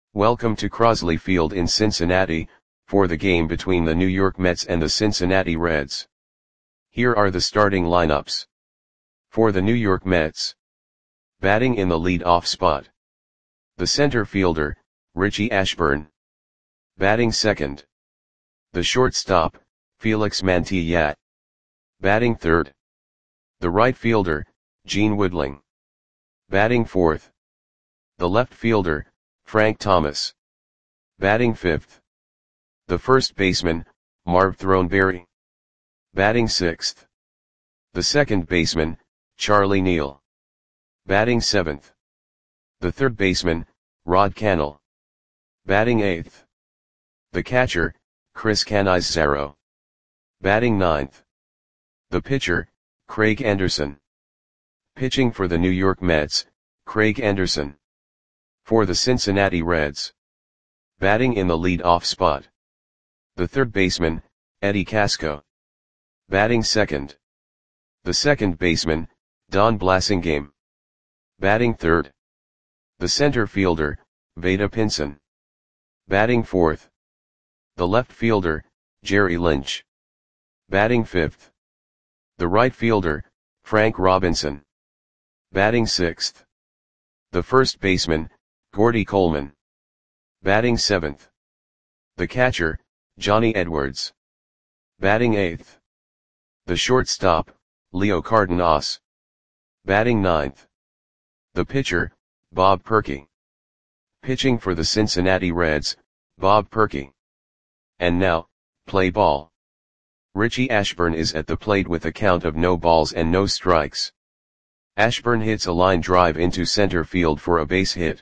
Welcome to Crosley Field in Cincinnati, for the game between the New York Mets and the Cincinnati Reds. Here are the starting lineups. For the New York Mets. Batting in the lead-off spot. The center fielder, Richie Ashburn. Batting second. The shortstop, Felix Mantilla. Batting third. The right fielder, Gene Woodling. Batting fourth. The left fielder, Frank Thomas. Batting fifth. The first baseman, Marv Throneberry. Batting sixth. The second baseman, Charlie Neal. Batting seventh. The third baseman, Rod Cannell. Batting eighth. The catcher, Chris Cannizzaro. Batting ninth. The pitcher, Craig Anderson. Pitching for the New York Mets, Craig Anderson. For the Cincinnati Reds. Batting in the lead-off spot. The third baseman, Eddie Casco. Batting second. The second baseman, Don Blasingame. Batting third. The center fielder, Vada Pinson. Batting fourth. The left fielder, Jerry Lynch. Batting fifth. The right fielder, Frank Robinson. Batting sixth. The first baseman, Gordy Coleman. Batting seventh. The catcher, Johnny Edwards. Batting eighth. The shortstop, Leo Cardenas. Batting ninth. The pitcher, Bob Perky. Pitching for the Cincinnati Reds, Bob Perky. And now, play ball. Richie Ashburn is at the plate with a count of no balls and no strikes. Ashburn hits a line drive into center field for a base hit.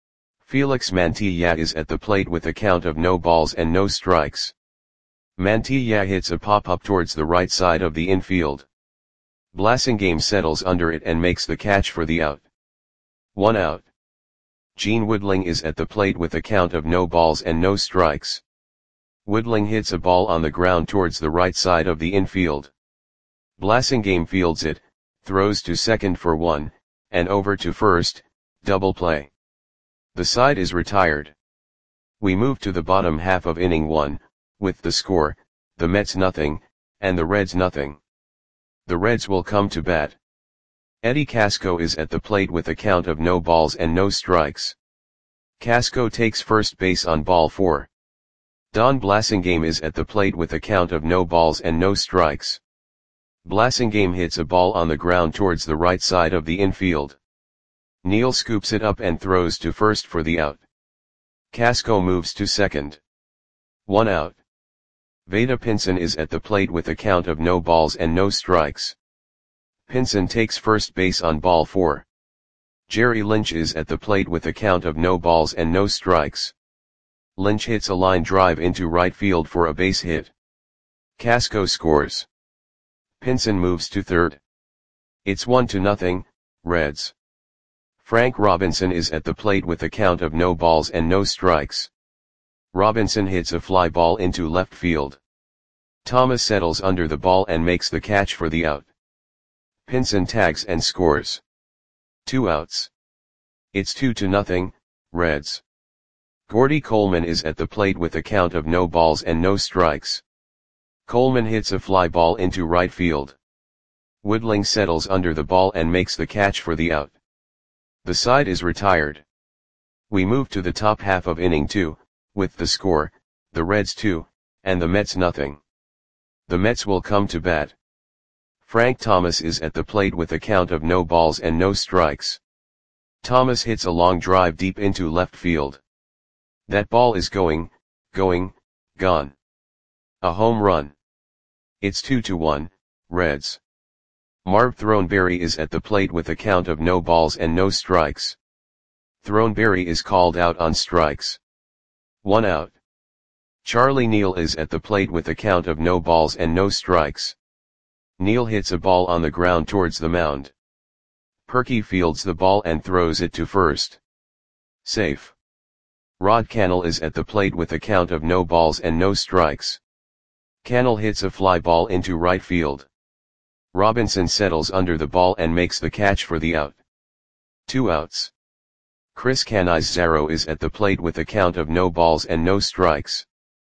Felix Mantilla is at the plate with a count of no balls and no strikes. Mantilla hits a pop-up towards the right side of the infield. Blasingame settles under it and makes the catch for the out. 1 out. Gene Woodling is at the plate with a count of no balls and no strikes. Woodling hits a ball on the ground towards the right side of the infield. Blasingame fields it, throws to second for 1, and over to first, double play. The side is retired. We move to the bottom half of inning 1, with the score, the Mets nothing, and the Reds nothing. The Reds will come to bat. Eddie Casco is at the plate with a count of no balls and no strikes. Casco takes first base on ball 4. Don Blasingame is at the plate with a count of no balls and no strikes. Blasingame hits a ball on the ground towards the right side of the infield. Neal scoops it up and throws to first for the out. Casco moves to second. 1 out. Vada Pinson is at the plate with a count of no balls and no strikes. Pinson takes first base on ball 4. Jerry Lynch is at the plate with a count of no balls and no strikes. Lynch hits a line drive into right field for a base hit. Casco scores. Pinson moves to third. It's 1-0, Reds. Frank Robinson is at the plate with a count of no balls and no strikes. Robinson hits a fly ball into left field. Thomas settles under the ball and makes the catch for the out. Pinson tags and scores. 2 outs. It's 2-0, Reds. Gordy Coleman is at the plate with a count of no balls and no strikes. Coleman hits a fly ball into right field. Woodling settles under the ball and makes the catch for the out. The side is retired. We move to the top half of inning 2, with the score, the Reds 2, and the Mets nothing. The Mets will come to bat. Frank Thomas is at the plate with a count of no balls and no strikes. Thomas hits a long drive deep into left field. That ball is gone. A home run. It's 2-1, Reds. Marv Throneberry is at the plate with a count of no balls and no strikes. Throneberry is called out on strikes. 1 out. Charlie Neal is at the plate with a count of no balls and no strikes. Neal hits a ball on the ground towards the mound. Perky fields the ball and throws it to first. Safe. Rod Cannell is at the plate with a count of no balls and no strikes. Cannell hits a fly ball into right field. Robinson settles under the ball and makes the catch for the out. 2 outs. Chris Canizaro is at the plate with a count of no balls and no strikes.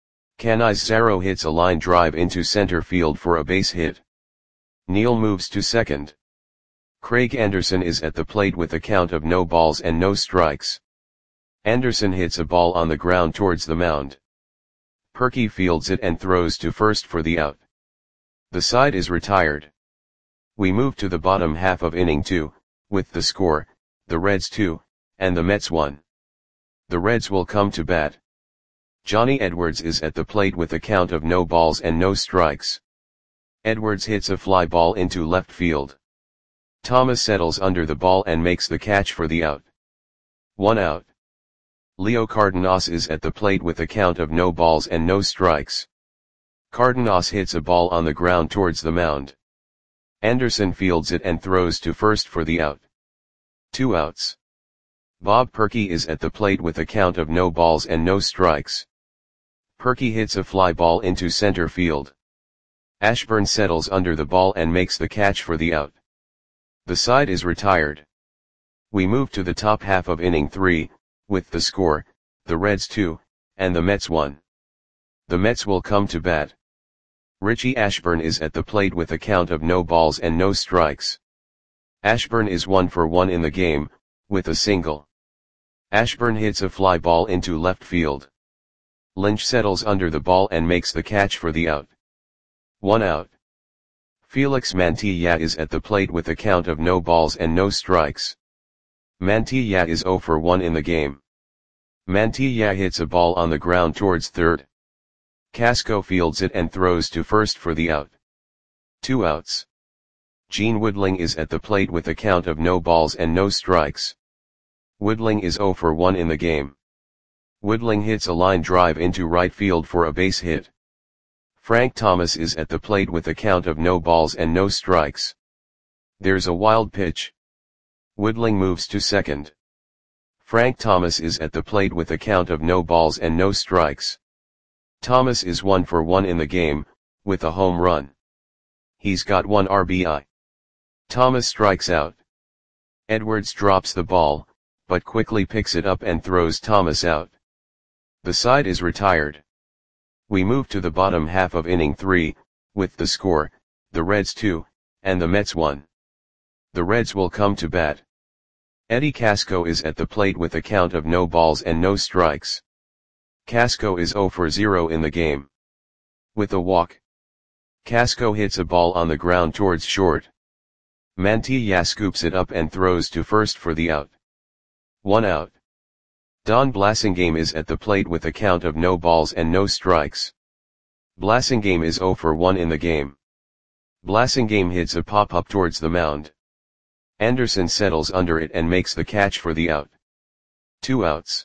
Canizaro hits a line drive into center field for a base hit. Neil moves to second. Craig Anderson is at the plate with a count of no balls and no strikes. Anderson hits a ball on the ground towards the mound. Perky fields it and throws to first for the out. The side is retired. We move to the bottom half of inning 2, with the score, the Reds 2, and the Mets 1. The Reds will come to bat. Johnny Edwards is at the plate with a count of no balls and no strikes. Edwards hits a fly ball into left field. Thomas settles under the ball and makes the catch for the out. 1 out. Leo Cardenas is at the plate with a count of no balls and no strikes. Cardenas hits a ball on the ground towards the mound. Anderson fields it and throws to first for the out. 2 outs. Bob Perky is at the plate with a count of no balls and no strikes. Perky hits a fly ball into center field. Ashburn settles under the ball and makes the catch for the out. The side is retired. We move to the top half of inning 3, with the score, the Reds 2, and the Mets 1. The Mets will come to bat. Richie Ashburn is at the plate with a count of no balls and no strikes. Ashburn is 1 for 1 in the game, with a single. Ashburn hits a fly ball into left field. Lynch settles under the ball and makes the catch for the out. 1 out. Felix Mantilla is at the plate with a count of no balls and no strikes. Mantilla is 0 for 1 in the game. Mantilla hits a ball on the ground towards third. Casco fields it and throws to first for the out. 2 outs. Gene Woodling is at the plate with a count of no balls and no strikes. Woodling is 0 for 1 in the game. Woodling hits a line drive into right field for a base hit. Frank Thomas is at the plate with a count of no balls and no strikes. There's a wild pitch. Woodling moves to second. Frank Thomas is at the plate with a count of no balls and no strikes. Thomas is 1 for 1 in the game, with a home run. He's got 1 RBI. Thomas strikes out. Edwards drops the ball, but quickly picks it up and throws Thomas out. The side is retired. We move to the bottom half of inning 3, with the score, the Reds 2, and the Mets 1. The Reds will come to bat. Eddie Casco is at the plate with a count of no balls and no strikes. Casco is 0 for 0 in the game. With a walk. Casco hits a ball on the ground towards short. Mantilla scoops it up and throws to first for the out. 1 out. Don Blasingame is at the plate with a count of no balls and no strikes. Blasingame is 0 for 1 in the game. Blasingame hits a pop-up towards the mound. Anderson settles under it and makes the catch for the out. 2 outs.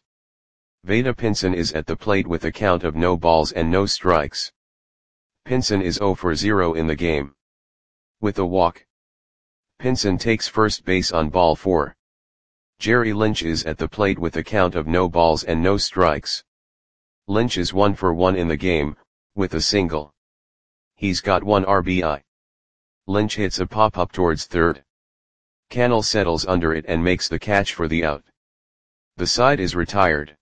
Vada Pinson is at the plate with a count of no balls and no strikes. Pinson is 0 for 0 in the game. With a walk. Pinson takes first base on ball 4. Jerry Lynch is at the plate with a count of no balls and no strikes. Lynch is 1 for 1 in the game, with a single. He's got 1 RBI. Lynch hits a pop-up towards third. Cannell settles under it and makes the catch for the out. The side is retired.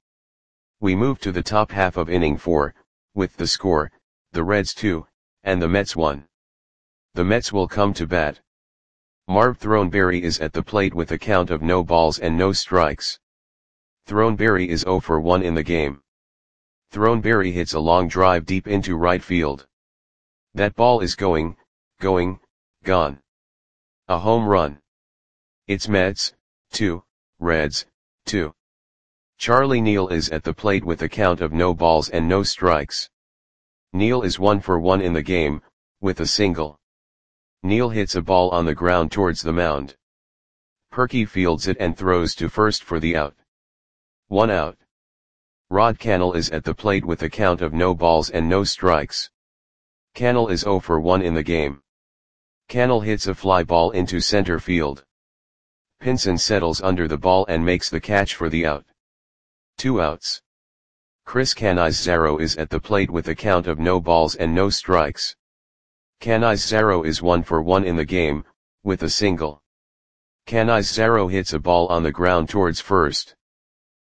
We move to the top half of inning 4, with the score, the Reds 2, and the Mets 1. The Mets will come to bat. Marv Throneberry is at the plate with a count of no balls and no strikes. Throneberry is 0 for 1 in the game. Throneberry hits a long drive deep into right field. That ball is gone. A home run. It's Mets 2, Reds 2. Charlie Neal is at the plate with a count of no balls and no strikes. Neal is 1 for 1 in the game, with a single. Neal hits a ball on the ground towards the mound. Perky fields it and throws to first for the out. 1 out. Rod Cannell is at the plate with a count of no balls and no strikes. Cannell is 0 for 1 in the game. Cannell hits a fly ball into center field. Pinson settles under the ball and makes the catch for the out. 2 outs. Chris Canizaro is at the plate with a count of no balls and no strikes. Canizaro is 1 for 1 in the game, with a single. Canizaro hits a ball on the ground towards first.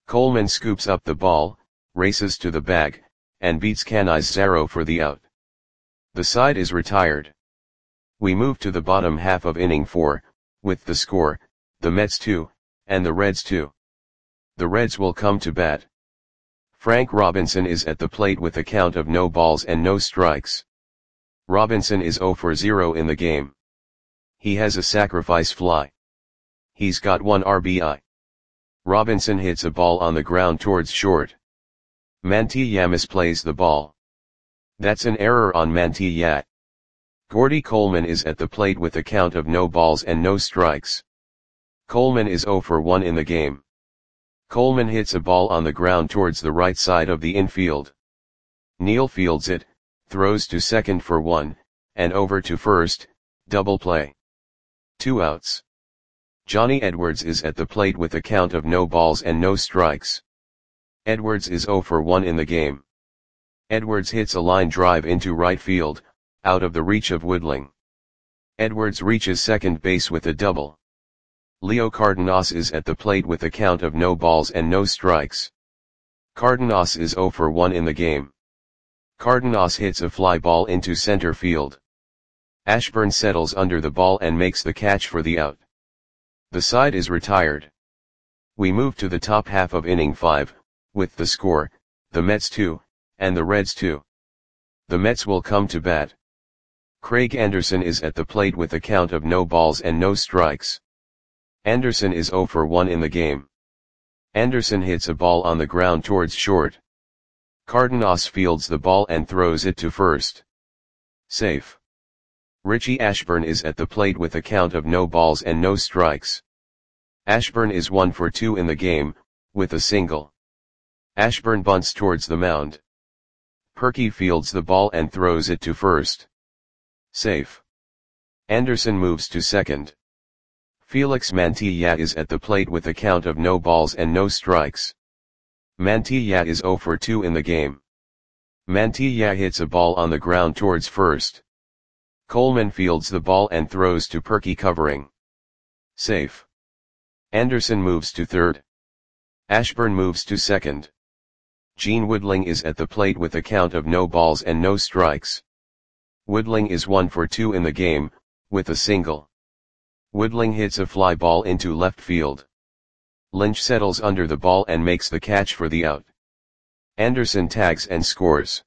Coleman scoops up the ball, races to the bag, and beats Canizares for the out. The side is retired. We move to the bottom half of inning 4, with the score, the Mets 2, and the Reds 2. The Reds will come to bat. Frank Robinson is at the plate with a count of no balls and no strikes. Robinson is 0 for 0 in the game. He has a sacrifice fly. He's got 1 RBI. Robinson hits a ball on the ground towards short. Mantilla misplays the ball. That's an error on Mantilla. Gordy Coleman is at the plate with a count of no balls and no strikes. Coleman is 0 for 1 in the game. Coleman hits a ball on the ground towards the right side of the infield. Neal fields it, throws to second for 1, and over to first, double play. 2 outs. Johnny Edwards is at the plate with a count of no balls and no strikes. Edwards is 0 for 1 in the game. Edwards hits a line drive into right field, out of the reach of Woodling. Edwards reaches second base with a double. Leo Cardenas is at the plate with a count of no balls and no strikes. Cardenas is 0 for 1 in the game. Cardenas hits a fly ball into center field. Ashburn settles under the ball and makes the catch for the out. The side is retired. We move to the top half of inning 5, with the score, the Mets 2, and the Reds 2. The Mets will come to bat. Craig Anderson is at the plate with a count of no balls and no strikes. Anderson is 0 for 1 in the game. Anderson hits a ball on the ground towards short. Cardenas fields the ball and throws it to first. Safe. Richie Ashburn is at the plate with a count of no balls and no strikes. Ashburn is 1 for 2 in the game, with a single. Ashburn bunts towards the mound. Perky fields the ball and throws it to first. Safe. Anderson moves to second. Felix Mantilla is at the plate with a count of no balls and no strikes. Mantilla is 0 for 2 in the game. Mantilla hits a ball on the ground towards first. Coleman fields the ball and throws to Perky covering. Safe. Anderson moves to third. Ashburn moves to second. Gene Woodling is at the plate with a count of no balls and no strikes. Woodling is 1 for 2 in the game, with a single. Woodling hits a fly ball into left field. Lynch settles under the ball and makes the catch for the out. Anderson tags and scores.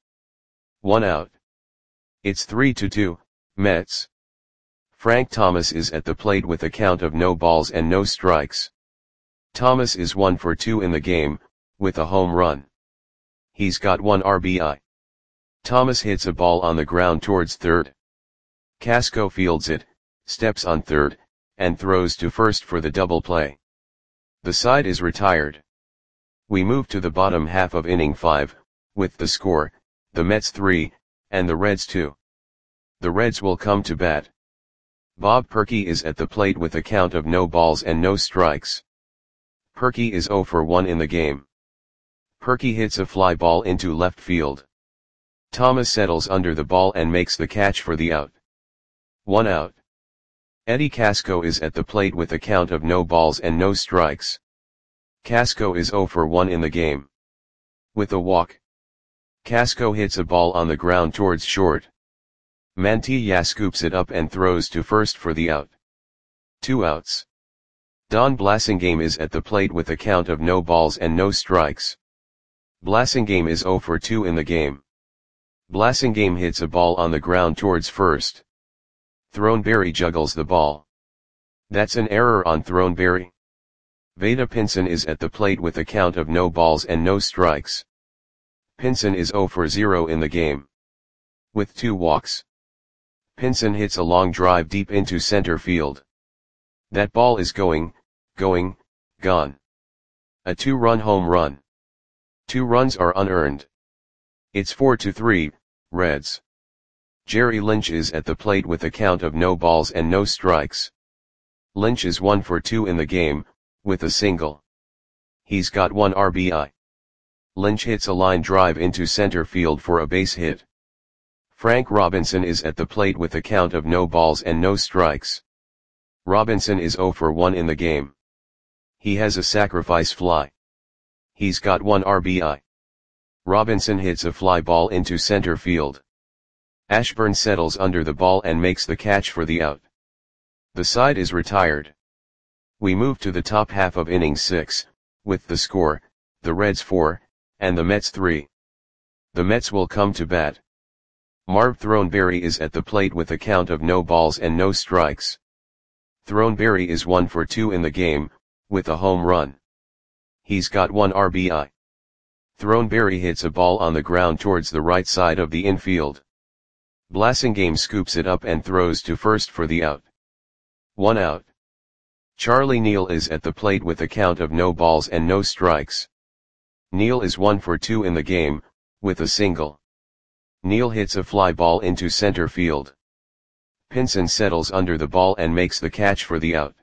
1 out. It's 3-2, Mets. Frank Thomas is at the plate with a count of no balls and no strikes. Thomas is 1 for 2 in the game, with a home run. He's got 1 RBI. Thomas hits a ball on the ground towards third. Casco fields it, steps on third, and throws to first for the double play. The side is retired. We move to the bottom half of inning 5, with the score, the Mets 3, and the Reds 2. The Reds will come to bat. Bob Perky is at the plate with a count of no balls and no strikes. Perky is 0 for 1 in the game. Perky hits a fly ball into left field. Thomas settles under the ball and makes the catch for the out. 1 out. Eddie Casco is at the plate with a count of no balls and no strikes. Casco is 0 for 1 in the game. With a walk. Casco hits a ball on the ground towards short. Mantilla scoops it up and throws to first for the out. 2 outs. Don Blasingame is at the plate with a count of no balls and no strikes. Blasingame is 0 for 2 in the game. Blasingame hits a ball on the ground towards first. Throneberry juggles the ball. That's an error on Throneberry. Vada Pinson is at the plate with a count of no balls and no strikes. Pinson is 0 for 0 in the game. With 2 walks. Pinson hits a long drive deep into center field. That ball is gone. A 2-run home run. 2 runs are unearned. It's 4-3, Reds. Jerry Lynch is at the plate with a count of no balls and no strikes. Lynch is 1 for 2 in the game, with a single. He's got 1 RBI. Lynch hits a line drive into center field for a base hit. Frank Robinson is at the plate with a count of no balls and no strikes. Robinson is 0 for 1 in the game. He has a sacrifice fly. He's got 1 RBI. Robinson hits a fly ball into center field. Ashburn settles under the ball and makes the catch for the out. The side is retired. We move to the top half of inning 6, with the score, the Reds 4, and the Mets 3. The Mets will come to bat. Marv Throneberry is at the plate with a count of no balls and no strikes. Throneberry is 1 for 2 in the game, with a home run. He's got 1 RBI. Throneberry hits a ball on the ground towards the right side of the infield. Blasingame scoops it up and throws to first for the out. 1 out. Charlie Neal is at the plate with a count of no balls and no strikes. Neal is 1 for 2 in the game, with a single. Neal hits a fly ball into center field. Pinson settles under the ball and makes the catch for the out.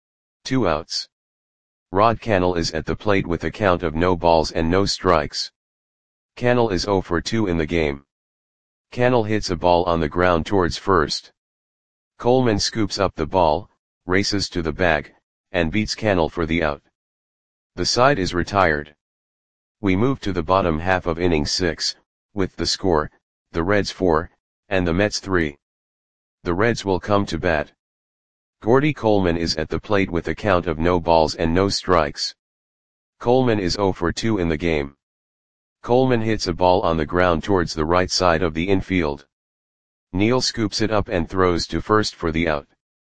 2 outs. Rod Cannell is at the plate with a count of no balls and no strikes. Cannell is 0 for 2 in the game. Cannell hits a ball on the ground towards first. Coleman scoops up the ball, races to the bag, and beats Cannell for the out. The side is retired. We move to the bottom half of inning 6, with the score, the Reds 4, and the Mets 3. The Reds will come to bat. Gordy Coleman is at the plate with a count of no balls and no strikes. Coleman is 0 for 2 in the game. Coleman hits a ball on the ground towards the right side of the infield. Neal scoops it up and throws to first for the out.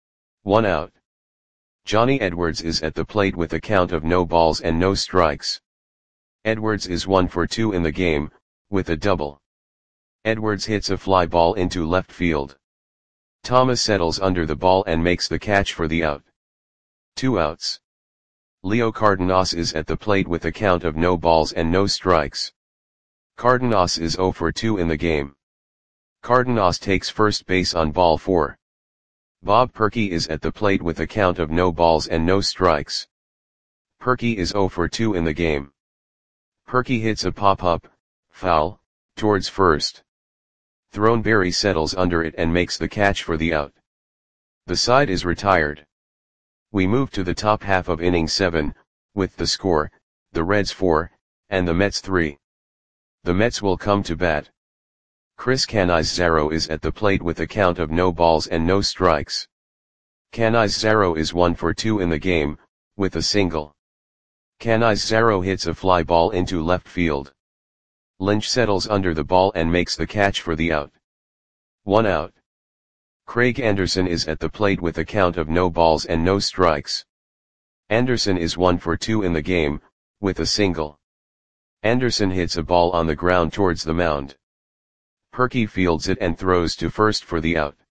1 out. Johnny Edwards is at the plate with a count of no balls and no strikes. Edwards is 1 for 2 in the game, with a double. Edwards hits a fly ball into left field. Thomas settles under the ball and makes the catch for the out. 2 outs. Leo Cardenas is at the plate with a count of no balls and no strikes. Cardenas is 0 for 2 in the game. Cardenas takes first base on ball 4. Bob Perky is at the plate with a count of no balls and no strikes. Perky is 0 for 2 in the game. Perky hits a pop-up, foul, towards first. Throneberry settles under it and makes the catch for the out. The side is retired. We move to the top half of inning 7, with the score, the Reds 4, and the Mets 3. The Mets will come to bat. Chris Canizaro is at the plate with a count of no balls and no strikes. Canizaro is 1 for 2 in the game, with a single. Canizaro hits a fly ball into left field. Lynch settles under the ball and makes the catch for the out. 1 out. Craig Anderson is at the plate with a count of no balls and no strikes. Anderson is 1 for 2 in the game, with a single. Anderson hits a ball on the ground towards the mound. Perky fields it and throws to first for the out.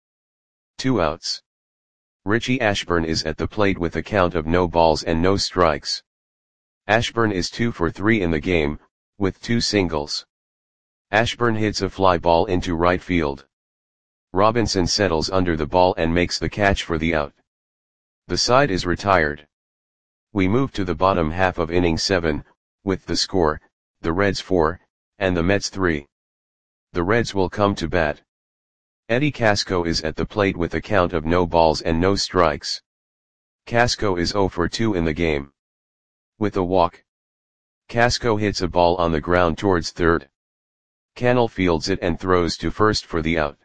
2 outs. Richie Ashburn is at the plate with a count of no balls and no strikes. Ashburn is 2 for 3 in the game, with 2 singles. Ashburn hits a fly ball into right field. Robinson settles under the ball and makes the catch for the out. The side is retired. We move to the bottom half of inning 7, with the score, the Reds 4, and the Mets 3. The Reds will come to bat. Eddie Casco is at the plate with a count of no balls and no strikes. Casco is 0 for 2 in the game. With a walk. Casco hits a ball on the ground towards third. Cannell fields it and throws to first for the out.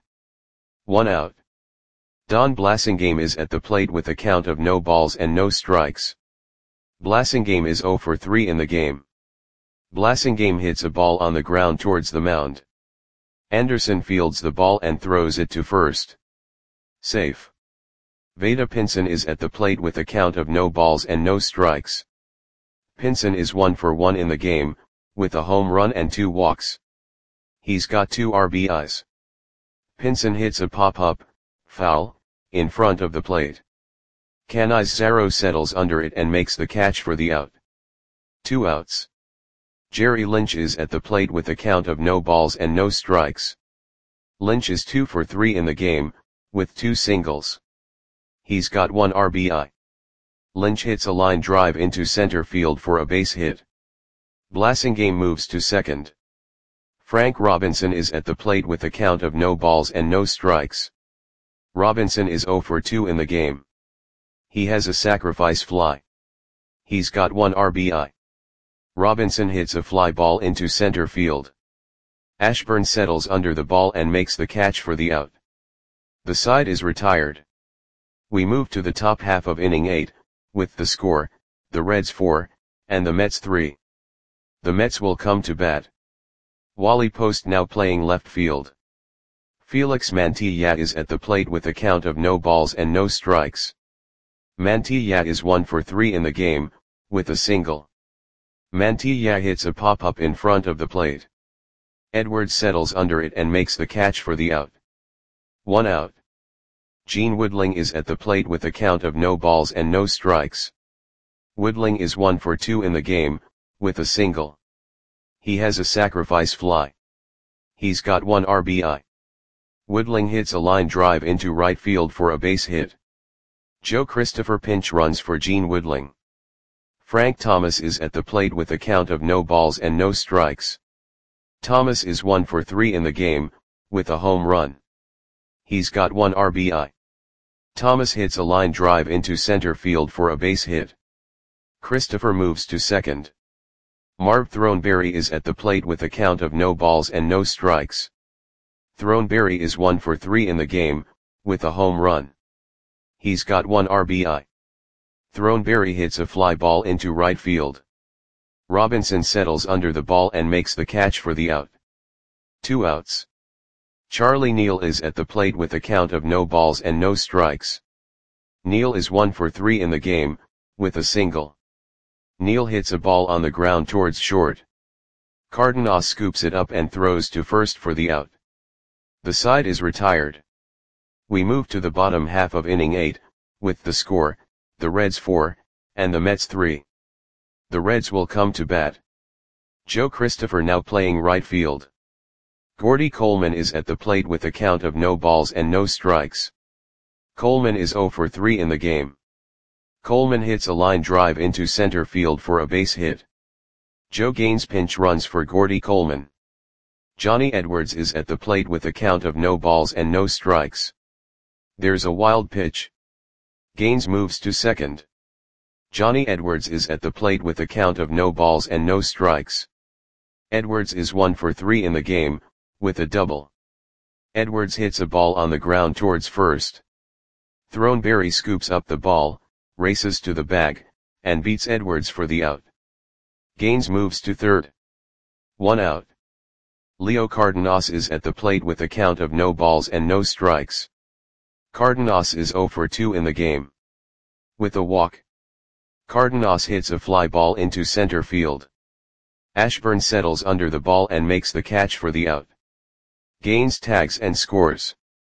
1 out. Don Blasingame is at the plate with a count of no balls and no strikes. Blasingame is 0 for 3 in the game. Blasingame hits a ball on the ground towards the mound. Anderson fields the ball and throws it to first. Safe. Vada Pinson is at the plate with a count of no balls and no strikes. Pinson is 1 for 1 in the game, with a home run and 2 walks. He's got 2 RBIs. Pinson hits a pop-up, foul, in front of the plate. Canizaro settles under it and makes the catch for the out. 2 outs. Jerry Lynch is at the plate with a count of no balls and no strikes. Lynch is 2 for 3 in the game, with 2 singles. He's got 1 RBI. Lynch hits a line drive into center field for a base hit. Blasingame moves to second. Frank Robinson is at the plate with a count of no balls and no strikes. Robinson is 0 for 2 in the game. He has a sacrifice fly. He's got 1 RBI. Robinson hits a fly ball into center field. Ashburn settles under the ball and makes the catch for the out. The side is retired. We move to the top half of inning 8, with the score, the Reds 4, and the Mets 3. The Mets will come to bat. Wally Post now playing left field. Felix Mantilla is at the plate with a count of no balls and no strikes. Mantilla is 1 for 3 in the game, with a single. Mantilla hits a pop-up in front of the plate. Edwards settles under it and makes the catch for the out. 1 out. Gene Woodling is at the plate with a count of no balls and no strikes. Woodling is 1 for 2 in the game, with a single. He has a sacrifice fly. He's got 1 RBI. Woodling hits a line drive into right field for a base hit. Joe Christopher pinch runs for Gene Woodling. Frank Thomas is at the plate with a count of no balls and no strikes. Thomas is 1 for 3 in the game, with a home run. He's got 1 RBI. Thomas hits a line drive into center field for a base hit. Christopher moves to second. Marv Throneberry is at the plate with a count of no balls and no strikes. Throneberry is 1 for 3 in the game, with a home run. He's got 1 RBI. Throneberry hits a fly ball into right field. Robinson settles under the ball and makes the catch for the out. 2 outs. Charlie Neal is at the plate with a count of no balls and no strikes. Neal is 1 for 3 in the game, with a single. Neal hits a ball on the ground towards short. Cardenas scoops it up and throws to first for the out. The side is retired. We move to the bottom half of inning 8, with the score, the Reds 4, and the Mets 3. The Reds will come to bat. Joe Christopher now playing right field. Gordy Coleman is at the plate with a count of no balls and no strikes. Coleman is 0 for 3 in the game. Coleman hits a line drive into center field for a base hit. Joe Gaines pinch runs for Gordy Coleman. Johnny Edwards is at the plate with a count of no balls and no strikes. There's a wild pitch. Gaines moves to second. Johnny Edwards is at the plate with a count of no balls and no strikes. Edwards is 1 for 3 in the game, with a double. Edwards hits a ball on the ground towards first. Throneberry scoops up the ball, races to the bag, and beats Edwards for the out. Gaines moves to third. 1 out. Leo Cardenas is at the plate with a count of no balls and no strikes. Cardenas is 0 for 2 in the game. With a walk. Cardenas hits a fly ball into center field. Ashburn settles under the ball and makes the catch for the out. Gaines tags and scores.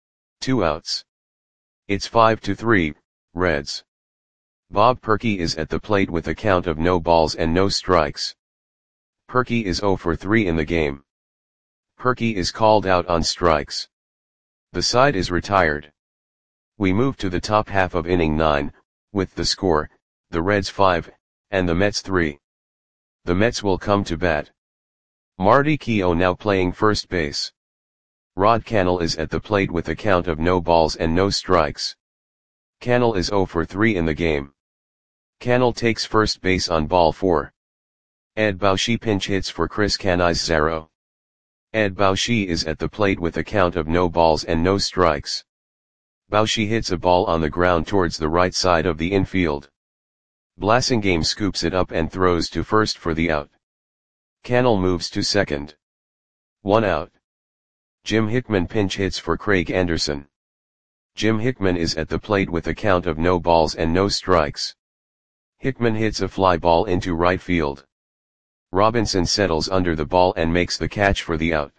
2 outs. It's 5-3, Reds. Bob Perky is at the plate with a count of no balls and no strikes. Perky is 0 for 3 in the game. Perky is called out on strikes. The side is retired. We move to the top half of inning 9, with the score, the Reds 5, and the Mets 3. The Mets will come to bat. Marty Keough now playing first base. Rod Cannell is at the plate with a count of no balls and no strikes. Cannell is 0 for 3 in the game. Cannell takes first base on ball 4. Ed Bauschy pinch hits for Chris Canizaro. Ed Bauschy is at the plate with a count of no balls and no strikes. Bauschy hits a ball on the ground towards the right side of the infield. Blasingame scoops it up and throws to first for the out. Cannell moves to second. 1 out. Jim Hickman pinch hits for Craig Anderson. Jim Hickman is at the plate with a count of no balls and no strikes. Hickman hits a fly ball into right field. Robinson settles under the ball and makes the catch for the out.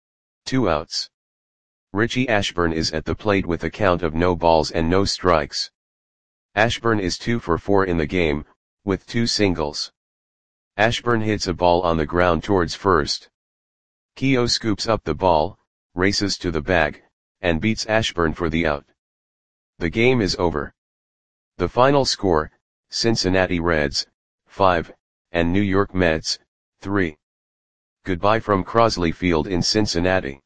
2 outs. Richie Ashburn is at the plate with a count of no balls and no strikes. Ashburn is 2 for 4 in the game, with 2 singles. Ashburn hits a ball on the ground towards first. Keough scoops up the ball, races to the bag, and beats Ashburn for the out. The game is over. The final score, Cincinnati Reds, 5, and New York Mets, 3. Goodbye from Crosley Field in Cincinnati.